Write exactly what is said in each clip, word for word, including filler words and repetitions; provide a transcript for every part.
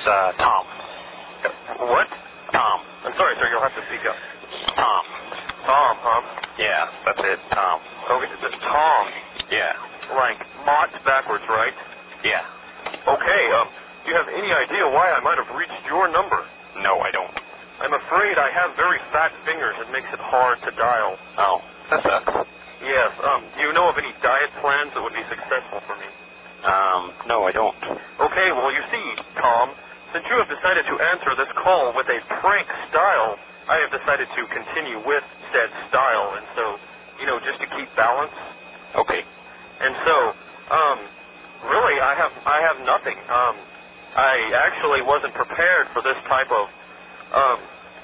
uh, Tom. What? Tom. I'm sorry, sir. You'll have to speak up. Tom. Tom, huh? Yeah, that's it. Tom. Okay, this is Tom. Yeah. Like, Mott's backwards, right? Yeah. Okay, um, do you have any idea why I might have reached your number? No, I don't. I'm afraid I have very fat fingers. It makes it hard to dial. Oh, that sucks. Yes, um, do you know of any diet plans that would be successful for me? Um, no, I don't. Okay, well, you see, Tom, since you have decided to answer this call with a prank style, I have decided to continue with said style, and so, you know, just to keep balance. Okay. And so, um, really, I have I have nothing. Um, I actually wasn't prepared for this type of, um,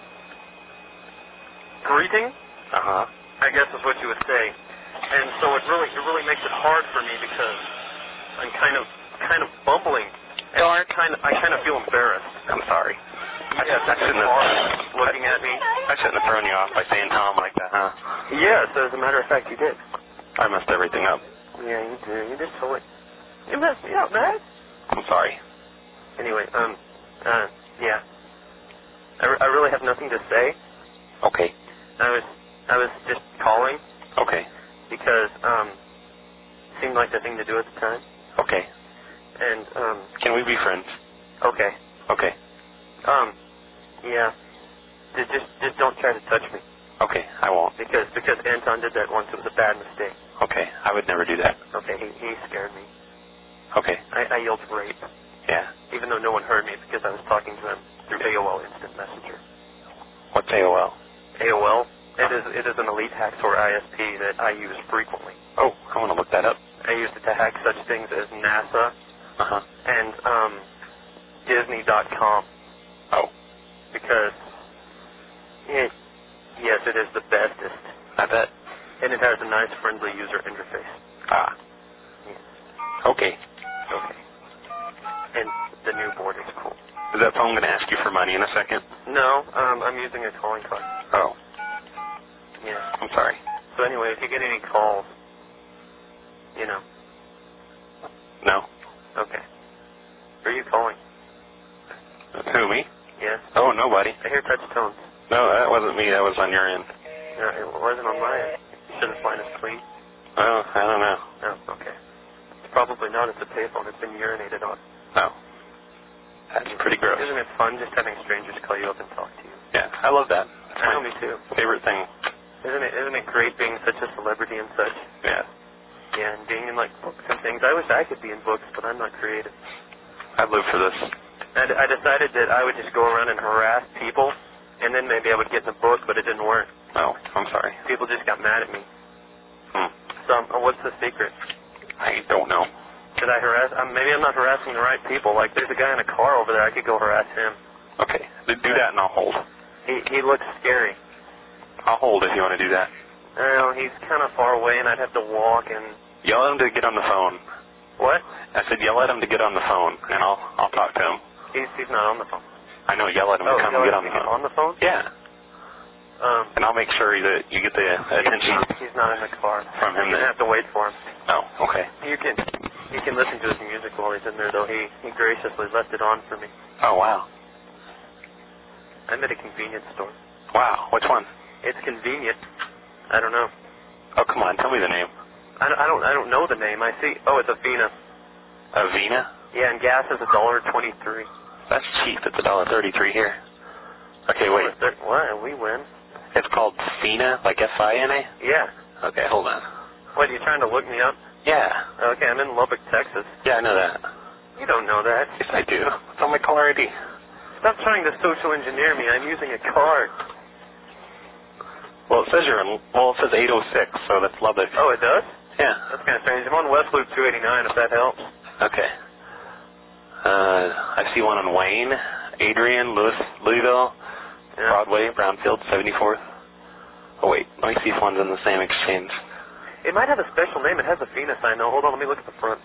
greeting, Uh-huh. I guess is what you would say. And so it really it really makes it hard for me because I'm kind of kind of bumbling. And I kind of I kind of feel embarrassed. I'm sorry. I, Yes, I shouldn't have, hard looking at me. I shouldn't have thrown you off by saying Tom like that, huh? Yes, as a matter of fact, you did. I messed everything up. Yeah, you did. You did totally. You messed me up, man. I'm sorry. Anyway, um, uh, yeah. I, re- I really have nothing to say. Okay. I was I was just calling Okay. because um, it seemed like the thing to do at the time. Okay. And um, Can we be friends? okay. Okay. Um, yeah. Just just just don't try to touch me Okay, I won't. because because Anton did that once. It was a bad mistake. Okay, I would never do that. Okay, he he scared me. Okay. I, I yelled rape, Yeah. even though no one heard me because I was talking to him through A O L Instant Messenger. What's A O L? A O L, it is it is an elite hacksaw I S P that I use frequently. Oh, I want to look that up. I use it to hack such things as NASA Uh-huh. and um, Disney dot com Oh, because it, yes, it is the bestest, I bet. and it has a nice, friendly user interface. Ah. Yes. Okay. Okay. And the new board is cool. Is that phone going to ask you for money in a second? No, um, I'm using a calling card. Oh, Yeah. I'm sorry. So anyway, if you get any calls, you know. No? Okay. Who are you calling? Who, me? Yes. Oh, nobody. I hear touch tones. No, that wasn't me. That was on your end. No, it wasn't on my end. Shouldn't line is clean. Oh, I don't know. Oh, okay. It's probably not. It's a payphone. It's been urinated on. Oh. That's pretty gross. Isn't it fun just having strangers call you up and talk to you? Yeah, I love that. That's I know, my me too. favorite thing. Isn't it? Isn't it great being such a celebrity and such? Yeah. Yeah, and being in like books and things. I wish I could be in books, but I'm not creative. I live for this. And I decided that I would just go around and harass people, and then maybe I would get in a book, but it didn't work. Oh, I'm sorry. People just got mad at me. Hmm. So um, what's the secret? I don't know. Did I harass? Um, maybe I'm not harassing the right people. Like there's a guy in a car over there. I could go harass him. Okay. Do that and I'll hold. He he looks scary. I'll hold if you want to do that. Well, he's kind of far away, and I'd have to walk and. Yell at him to get on the phone. What? I said yell at him to get on the phone, and I'll I'll talk to him. He's he's not on the phone. I know, yell at him Oh, to come yell and get at on him the to get phone. on the phone? Yeah. Um. And I'll make sure that you get the attention He's, he's not in the car. from him. You're gonna Then. have to wait for him. Oh, okay. You can you can listen to his music while he's in there, though. He he graciously left it on for me. Oh, wow. I'm at a convenience store. Wow. Which one? It's convenient. I don't know. Oh, come on. Tell me the name. I don't I don't, I don't know the name. I see. Oh, it's Avena. Avena? Yeah, and gas is a dollar twenty-three. That's cheap. It's a dollar thirty-three here. Okay, wait. What? We win. It's called Fina, like F I N A? Yeah. Okay, hold on. What, are you trying to look me up? Yeah. Okay, I'm in Lubbock, Texas. Yeah, I know that. You don't know that. Yes, I do. It's on my caller I D. Stop trying to social engineer me. I'm using a card. Well, it says you're in, well, it says eight oh six, so that's Lubbock. Oh, it does? Yeah. That's kind of strange. I'm on West Loop two eighty-nine, if that helps. Okay. Uh, I see one on Wayne, Adrian, Louis, Louisville, Yeah. Broadway, Brownfield, seventy-fourth. Oh, wait. Let me see if one's in the same exchange. It might have a special name. It has a Phoenix sign, though. Hold on, let me look at the front.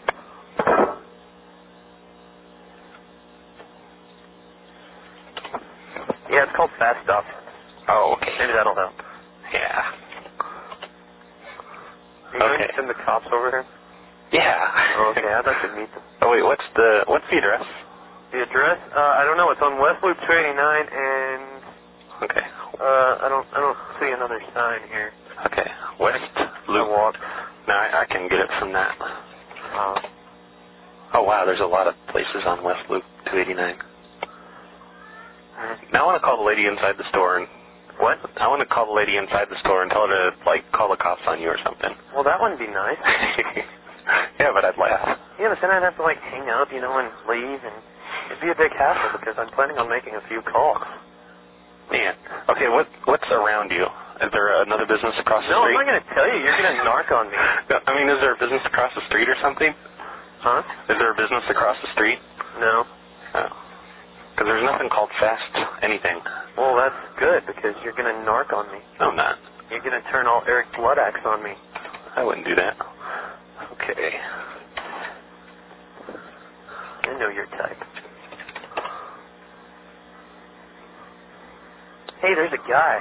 Yeah, it's called Fast Stop. Oh, okay. Maybe that'll help. Yeah. Are you going Okay. to send the cops over here? Yeah. Oh, okay, I'd like to meet them. Oh, wait. What's the what's the address? The address? Uh, I don't know. It's on West Loop two eighty-nine, and Okay. uh, I don't, I don't see another sign here. Okay. West Loop. Walk. No, I, I can get it from that. Uh, Oh, wow, there's a lot of places on West Loop two eighty-nine. uh, Now I want to call the lady inside the store and... what? I want to call the lady inside the store and tell her to, like, call the cops on you or something. Well, that wouldn't be nice. Yeah, but I'd laugh. Yeah, but then I'd have to, like, hang up, you know, and leave, and it'd be a big hassle because I'm planning on making a few calls. Man. Okay, what what's around you? Is there another business across the No, street? I'm not going to tell you. You're going to narc on me. No, I mean, is there a business across the street or something? Huh? Is there a business across the street? No. Oh. Because there's nothing called fast anything. Well, that's good because you're going to narc on me. No, I'm not. You're going to turn all Eric Bloodaxe on me. I wouldn't do that. Okay. I know your type. Hey, there's a guy.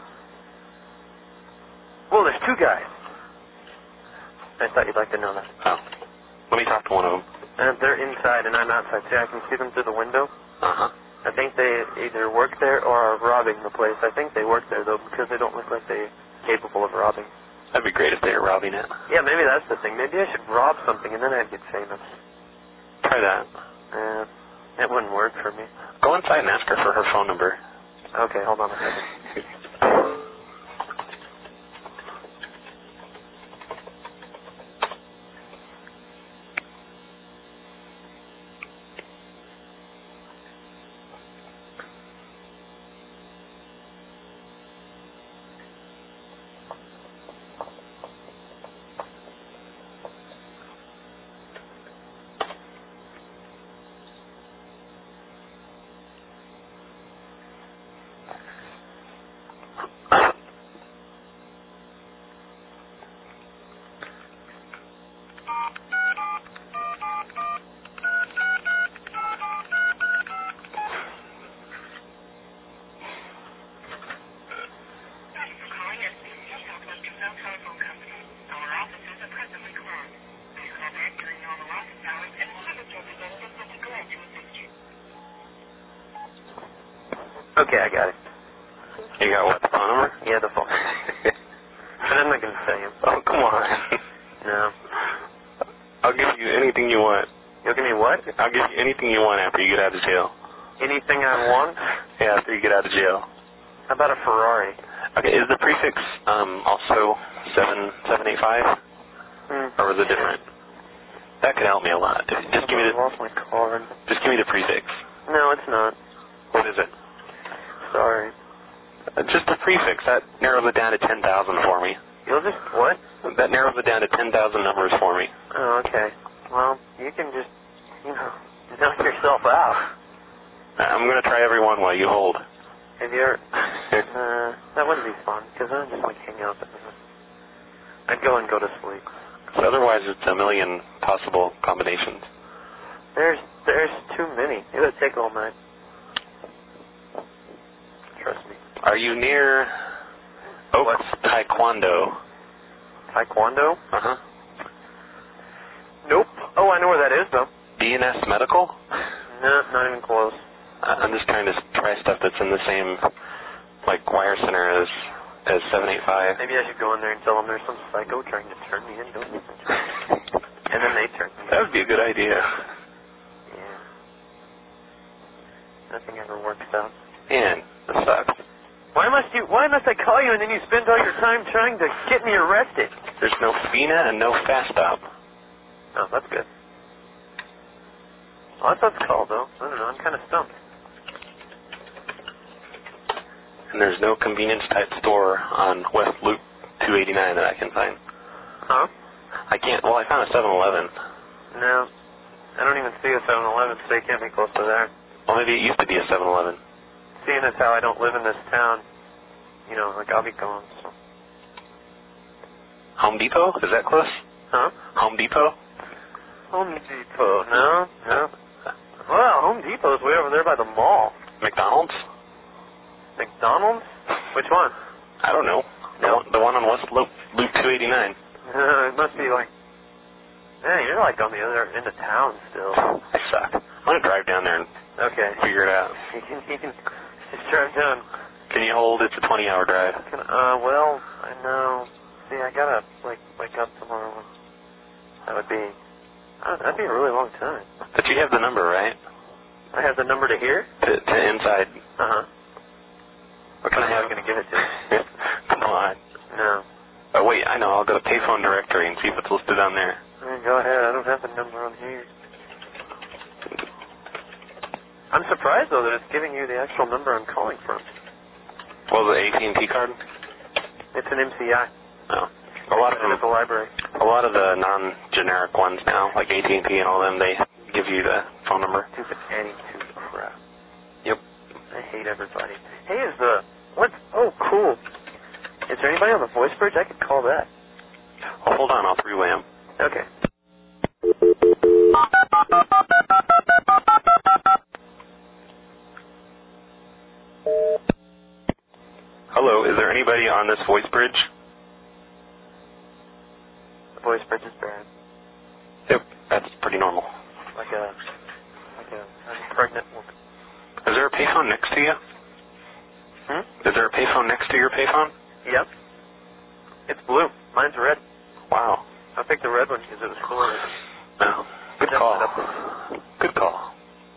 Whoa, there's two guys. I thought you'd like to know that. Oh. Let me talk to one of them. Uh, they're inside and I'm outside. See, I can see them through the window. Uh-huh. I think they either work there or are robbing the place. I think they work there, though, because they don't look like they're capable of robbing. That'd be great if they were robbing it. Yeah, maybe that's the thing. Maybe I should rob something and then I'd get famous. Try that. Uh, it wouldn't work for me. Go inside and ask her for her phone number. Okay, hold on a second. Okay, I got it. You got what, the phone number? Yeah, the phone. But I'm not going to tell you. Oh, come on. No. I'll give you anything you want. You'll give me what? I'll give you anything you want after you get out of jail. Anything I want? Yeah, after you get out of jail. How about a Ferrari? Okay, is the prefix um, also seven seven eight five, Hmm. or was it different? That could help me a lot. Just give me I the lost my card. just give me the prefix. No, it's not. What is it? Sorry. Uh, just the prefix. That narrows it down to ten thousand for me. You'll just, what? That narrows it down to ten thousand numbers for me. Oh, okay. Well, you can just, you know, knock yourself out. I'm going to try every one while you hold. If you're, uh, that wouldn't be fun, because I'd just, like, hang out. I'd go and go to sleep. So otherwise, it's a million possible combinations. There's, there's too many. It would take all night. Trust me. Are you near Oaks Taekwondo? Taekwondo? Uh-huh. Nope. Oh, I know where that is, though. D N S Medical? No, not even close. I- I'm just trying to try stuff that's in the same, like, wire center as as seven eight five. Maybe I should go in there and tell them there's some psycho trying to turn me in. Don't listen to me. And then they turn me in. That would be a good idea. Yeah. Nothing ever works out. Man, this sucks. Why must you? Why must I call you and then you spend all your time trying to get me arrested? There's no FINA and no Fast Stop. Oh, that's good. Well, that's what it's called, though. I don't know. I'm kind of stumped. And there's no convenience-type store on West Loop two eighty-nine that I can find. Huh? I can't... Well, I found a seven eleven. No. I don't even see a seven eleven, so you can't be close to there. Well, maybe it used to be a seven eleven. Seeing as how I don't live in this town, you know, like, I'll be gone, so. Home Depot? Is that close? Huh? Home Depot? Home Depot. No, no. Well, Home Depot's way over there by the mall. McDonald's? McDonald's? Which one? I don't know. The, No. one, the one on West Loop, Loop two eighty-nine. Uh, it must be like, man, you're like on the other end of town still. I suck. I'm going to drive down there and Okay. Figure it out. You can, you can just drive down. Can you hold? It's a twenty-hour drive. Can, uh, well, I know. See, I gotta, like, wake up tomorrow. That would be, uh, that'd be a really long time. But you have the number, right? I have the number to here? To, to inside. Uh-huh. What can I have? I'm going to give it to you. Come on. No. Oh, wait, I know. I'll go to payphone directory and see if it's listed on there. I mean, go ahead. I don't have the number on here. I'm surprised, though, that it's giving you the actual number I'm calling from. Well, the A T and T card? It's an M C I. Oh. A lot of them, at the library. A lot of the non-generic ones now, like A T and T and all them, they give you the phone number. Stupid attitude crap. Yep. I hate everybody. Hey, is the... What? Oh, cool. Is there anybody on the voice bridge? I could call that. Oh, hold on. I'll three-way him. Okay. Hello, is there anybody on this voice bridge? The voice bridge is bad. Yep, that's pretty normal. Like a... Like a, a pregnant woman. Is there a payphone next to you? Hmm? Is there a payphone next to your payphone? Yep. It's blue. Mine's red. Wow. I picked the red one because it was cooler. No. Good call. Good call.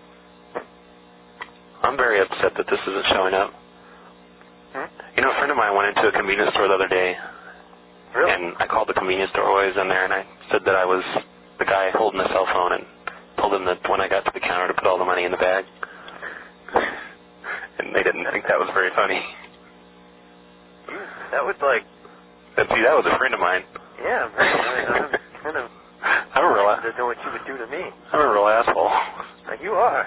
I'm very upset that this isn't showing up. Hmm? You know, a friend of mine went into a convenience store the other day. Really? And I called the convenience store while I was in there, and I said that I was the guy holding the cell phone and told them that when I got to the counter to put all the money in the bag. And they didn't think that was very funny. That was like... And see, that was a friend of mine. Yeah, I'm, I'm kind of... I'm a real... I don't know what you would do to me. I'm a real asshole. Like, you are.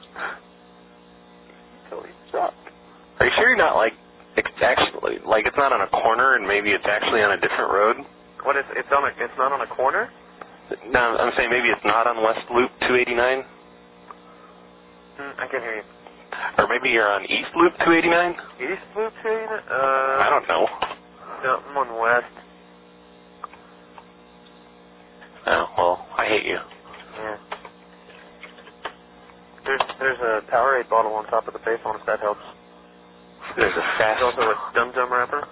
You totally suck. Are you sure you're not, like, it's actually, like, it's not on a corner and maybe it's actually on a different road? What is... It's on a... It's not on a corner? No, I'm saying maybe it's not on West Loop two eighty-nine? Hmm, I can hear you. Or maybe you're on East Loop two eighty-nine? East Loop two eighty-nine? Uh... I don't know. No, I'm on West. Oh, well, I hate you. Yeah. There's there's a Powerade bottle on top of the payphone if that helps. There's a fast... There's also a Dum Dum wrapper.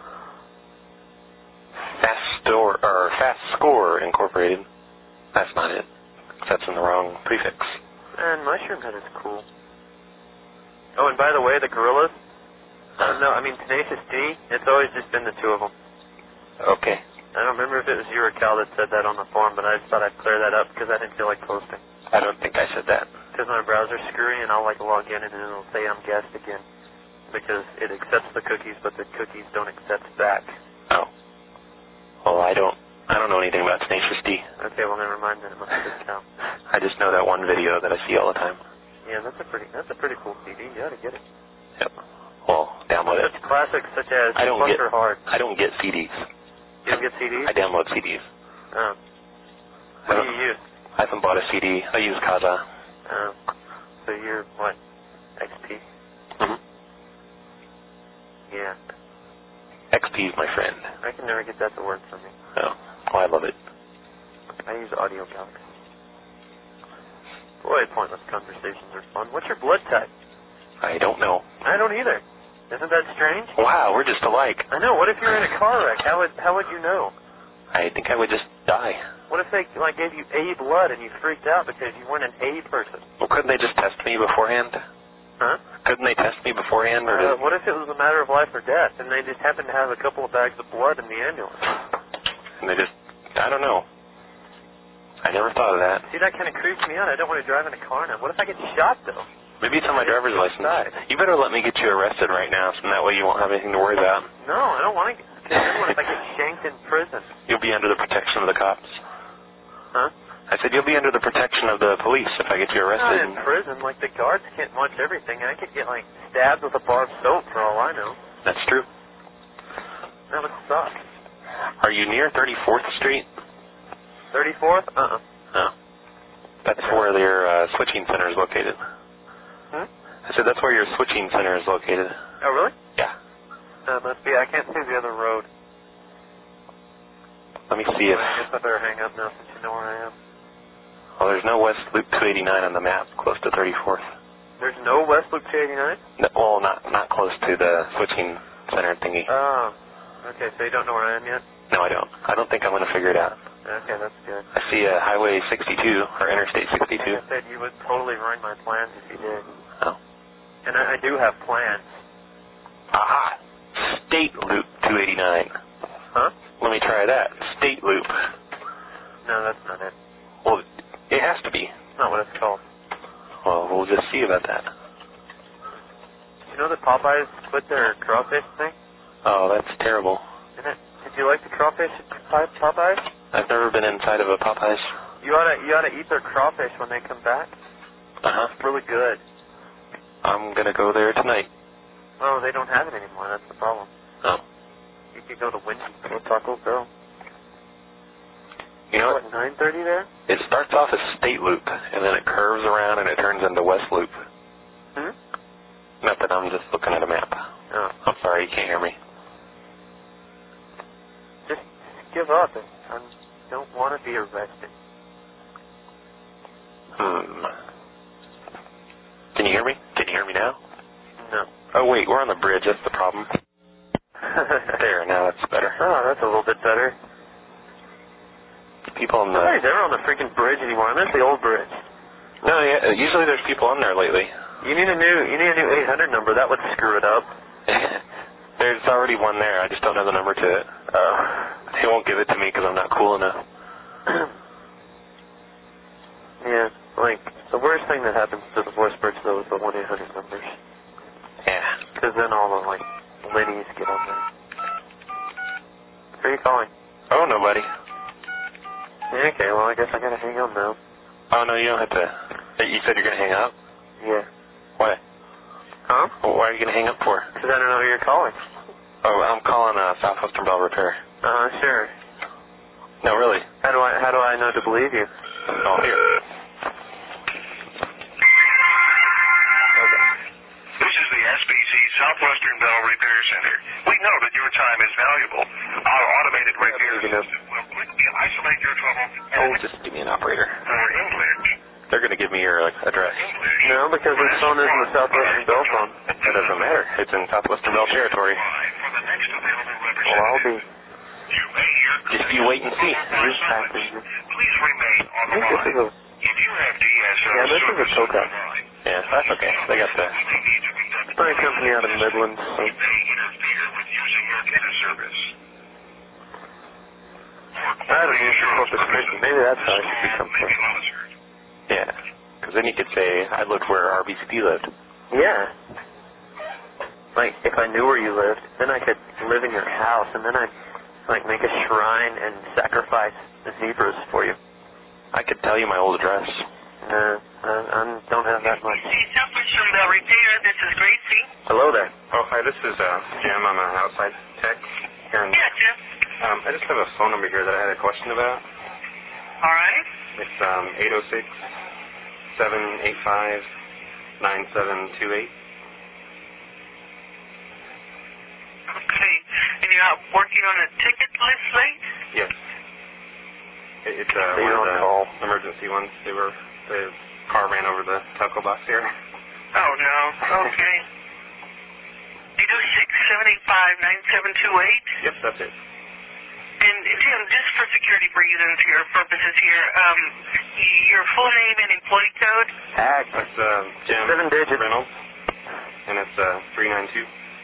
Fast Store, or Fast Score Incorporated. That's not it. That's in the wrong prefix. And Mushroom Head is cool. Oh, and by the way, the gorillas. Uh, no, I mean Tenacious D. It's always just been the two of them. Okay. I don't remember if it was you or Cal that said that on the forum, but I just thought I'd clear that up because I didn't feel like posting. I don't think I said that. Because my browser's screwy and I'll like log in and it'll say I'm guest again because it accepts the cookies, but the cookies don't accept back. Oh. Well, I don't. I don't know anything about Tenacious D. Okay, well never mind then. It must have been Cal. I just know that one video that I see all the time. Yeah, that's a pretty that's a pretty cool C D. You ought to get it. Yep. Well, download it. Such classics such as I don't get Hard. I don't get C Ds. You don't get C Ds? I download C Ds. Oh. What do you use? I haven't bought a C D. I use Kazaa. Oh. So you're what? X P? Mm-hmm. Yeah. X P is my friend. I can never get that to work for me. Oh. Oh, I love it. I use Audio Galaxy. Boy, pointless conversations are fun. What's your blood type? I don't know. I don't either. Isn't that strange? Wow, we're just alike. I know. What if you're in a car wreck? How would how would you know? I think I would just die. What if they like gave you A blood and you freaked out because you weren't an A person? Well, couldn't they just test me beforehand? Huh? Couldn't they test me beforehand? Or uh, did... What if it was a matter of life or death and they just happened to have a couple of bags of blood in the ambulance? And they just, I don't know. I never thought of that. See, that kind of creeps me out. I don't want to drive in a car now. What if I get shot, though? Maybe it's on my driver's license. You better let me get you arrested right now, so that way you won't have anything to worry about. No, I don't want to get... What if I get shanked in prison? You'll be under the protection of the cops. Huh? I said you'll be under the protection of the police if I get you arrested. Not in prison. Like, the guards can't watch everything. I could get, like, stabbed with a bar of soap for all I know. That's true. That would suck. Are you near thirty-fourth Street? thirty-fourth? Uh-uh. Oh. That's where their uh, switching center is located. Hmm? I said that's where your switching center is located. Oh, really? Yeah. That must be. I can't see the other road. Let me see if... I guess I better hang up now since you know where I am. Well, there's no West Loop two eighty-nine on the map close to thirty-fourth. There's no West Loop two eighty-nine? No, well, not not close to the switching center thingy. Oh, okay, so you don't know where I am yet? No, I don't. I don't think I'm going to figure it out. Okay, that's good. I see a Highway sixty-two, or Interstate sixty-two. Like I said, you would totally ruin my plans if you did. Oh. And I, I do have plans. Aha! State Loop two eighty-nine. Huh? Let me try that. State Loop. No, that's not it. Well, it has to be. That's not what it's called. Well, we'll just see about that. You know that Popeyes quit their crawfish thing? Oh, that's terrible. Isn't it? Did you like the crawfish at Popeyes? I've never been inside of a Popeyes. You ought to you ought to eat their crawfish when they come back. Uh-huh. It's really good. I'm going to go there tonight. Oh, they don't have it anymore. That's the problem. Oh. You could go to Wendy's or Taco Bell. You know what, nine thirty there? It starts off as State Loop, and then it curves around and it turns into West Loop. Hmm? Not that I'm just looking at a map. Oh. I'm sorry, you can't hear me. Just give up. I don't want to be arrested. Hmm. Can you hear me? Can you hear me now? No. Oh, wait, we're on the bridge. That's the problem. There, now that's better. Oh, that's a little bit better. People on the... Nobody's ever on the freaking bridge anymore. I miss the old bridge. No, yeah, usually there's people on there lately. You need a new, you need a new eight hundred number. That would screw it up. There's already one there. I just don't know the number to it. Oh. They won't give it to me because I'm not cool enough. Yeah, like, the worst thing that happens to the voice bridge, though, is the one eight hundred numbers. Yeah. Because then all the, like, Lennies get on there. Who are you calling? Oh, nobody. Yeah, okay, well, I guess I gotta hang up now. Oh, no, you don't have to. You said you're going to hang up? Yeah. Why? Huh? Well, why are you going to hang up for? Because I don't know who you're calling. Oh, I'm calling uh, Southwestern Bell Repair. Uh-huh, sure. No, really. How do I, how do I know to believe you? Oh, here. Okay. This is the S B C Southwestern Bell Repair Center. We know that your time is valuable. Our automated repair system will quickly isolate your trouble. Oh, just give me an operator. For English. They're going to give me your uh, address. No, because this phone isn't the Southwestern Bell phone. That doesn't matter. It's in Southwestern Bell territory. For the next available Well, I'll be... You may hear... Just you wait and see. Please remain on I the think this is line. a... If you have D S O Yeah, this is a service Coca. on the line, Yeah, that's okay. They got the... It's my company out of Midland, so... you may interfere with using your data service. I had a mutual corporation. Maybe that's how I should become from. Yeah. Because then you could say, I looked where R B C P lived. Yeah. Like, if I knew where you lived, then I could live in your house, and then I'd, like, make a shrine and sacrifice the zebras for you. I could tell you my old address. No, I, I don't have that much. Southwestern Bell Repair, this is Gracie. Hello there. Oh, hi, this is uh, Jim. I'm an outside tech here in... Yeah, Jim. Um, I just have a phone number here that I had a question about. All right. It's um, eight oh six, seven eight five, nine seven two eight. Okay. And you're out working on a ticket list late? Yes. It, it's uh, So you one of don't the call. emergency ones. They were... The car ran over the taco box here. Oh, no. Okay. eight oh six, seven eight five, nine seven two eight? Yep, that's it. And, Jim, just for security reasons, your purposes here, um, your full name and employee code? Ag. That's uh, Jim Seven digits. Reynolds, and it's uh, three nine two.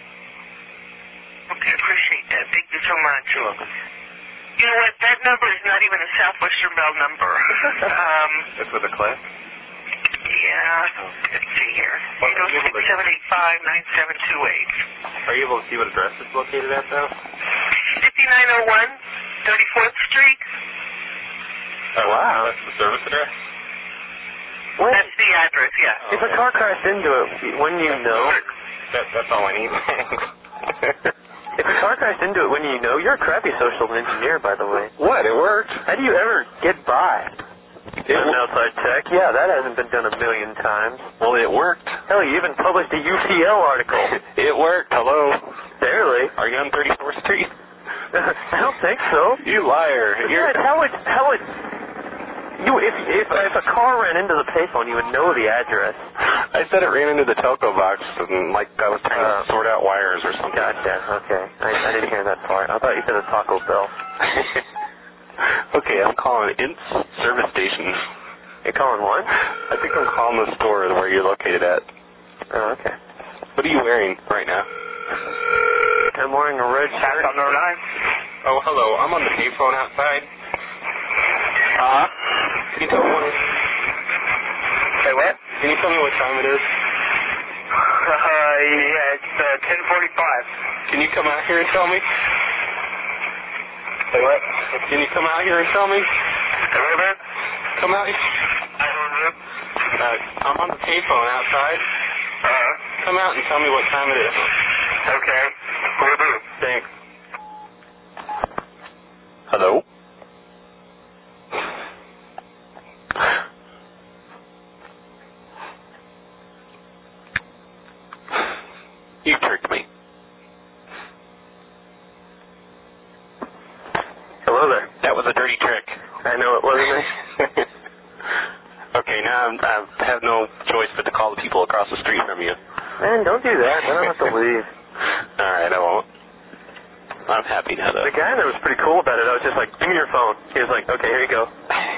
Okay, appreciate that. Thank you so much. You're welcome. You know what? That number is not even a Southwestern Bell number. um, It's with a clip? yeah. Oh. Let's see here. Well, eight oh six, seven eight five, nine seven two eight. Are you able to see what address it's located at, though? fifty-nine oh one, thirty-fourth Street. Oh, wow. That's the service address? What? That's the address, yeah. If a car crashed into it, wouldn't you know? That, that's all I need. If a car crashed into it, wouldn't you know? You're a crappy social engineer, by the way. What? It worked. How do you ever get by? It An w- outside tech? Yeah, that hasn't been done a million times. Well, it worked. Hell, you even published a U T L article. It worked. Hello. Barely. Are you on thirty-fourth Street? I don't think so. You liar. You're... Besides, how would how would you if if if a car ran into the payphone, you would know the address. I said it ran into the telco box, and like I was trying Uh, to sort out wires or something. Gotcha, okay. I, I didn't hear that part. I thought you said a Taco Bell. Okay, I'm calling Ints Service Station. You're calling what? I think I'm calling the store where you're located at. Oh, okay. What are you wearing right now? I'm wearing a red shirt. on number nine. Oh, hello. I'm on the payphone outside. Uh-huh. Can you tell me what? Say what? Can you tell me what time it is? Uh, yeah, it's uh, ten forty-five. Can you come out here and tell me? Say what? Can you come out here and tell me? Say what, man? Come out here. I don't know. Uh, I'm on the payphone outside. Uh-huh. Come out and tell me what time it is. Okay. Will do. Thanks. Hello? You tricked me. Hello there. That was a dirty trick. I know it wasn't it. Okay, now I'm, I have no choice but to call the people across the street from you. Man, don't do that. I don't have to leave. All right, I won't. I'm happy now, though. The guy that was pretty cool about it, I was just like, give me your phone. He was like, okay, here you go.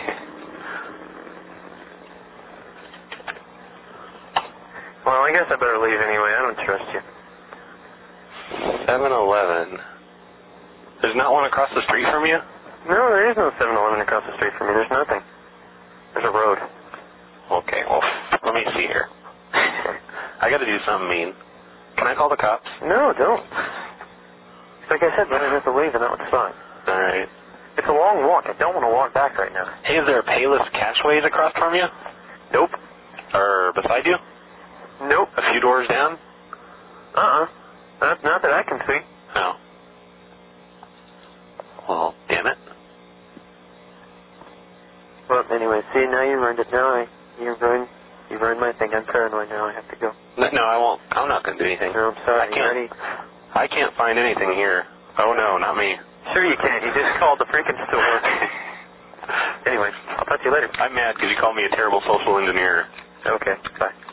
Well, I guess I better leave anyway. I don't trust you. seven eleven. There's not one across the street from you? No, there is no seven eleven across the street from me. There's nothing. There's a road. Okay, well, let me see here. I got to do something mean. Can I call the cops? No, don't. Like I said, man, I have to leave, and that would suck. All right. It's a long walk. I don't want to walk back right now. Hey, is there a Payless Cashways across from you? Nope. Or beside you? Nope. A few doors down? Uh-uh. Not, not that I can see. No. Well, damn it. Well, anyway, see, now you ruined it. Now I, you ruined, you ruined my thing. I'm paranoid now. I have to go. No, no I won't. I'm not going to do anything. No, I'm sorry. I can't. Already... I can't find anything here. Oh, no, not me. Sure you can. You just called the freaking store. Anyway, I'll talk to you later. I'm mad because you called me a terrible social engineer. Okay, bye.